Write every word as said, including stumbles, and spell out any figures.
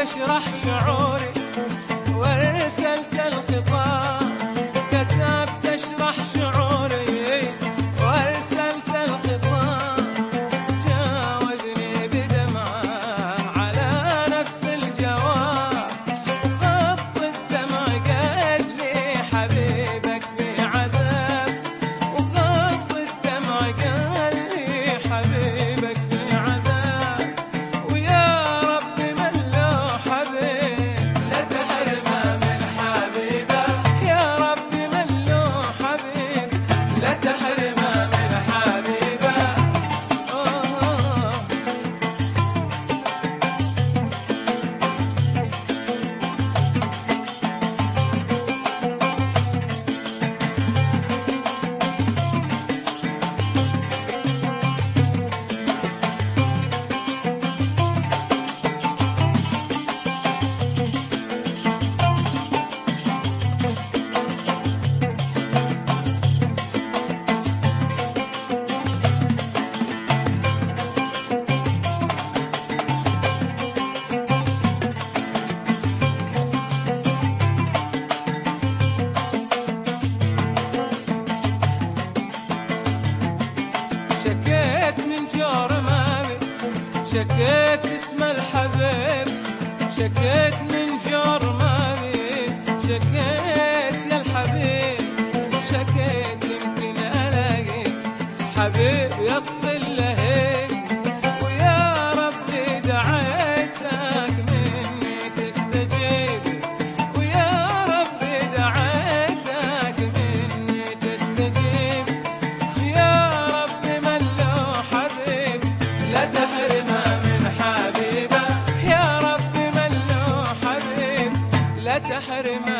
اشرح شعوري وارسلت الخطاب، كتبت اشرح شعوري وارسلت الخطاب، جاوزني بدمعه على نفس الجواب، خط الدمع قال لي حبيبك في عذاب، وخط الدمع قال لي حبيبك في عذاب، ويا رب من له حبيب لا تحرمه من حبيبه، يا رب من له حبيب لا تحرمه من حبيبه. أوه. شكيت من جور مامي، شكيت اسم الحبيب، شكيت من جور مامي، شكيت يا الحبيب، شكيت يمكن الاقي حبيب يطفي اللهيب، ويا ربي دعيتك مني تستجيب، ويا ربي دعيتك مني تستجيب، يا ربي من له حبيب لا تحرمه من حبيبه، يا ربي من له حبيب لا تحرمه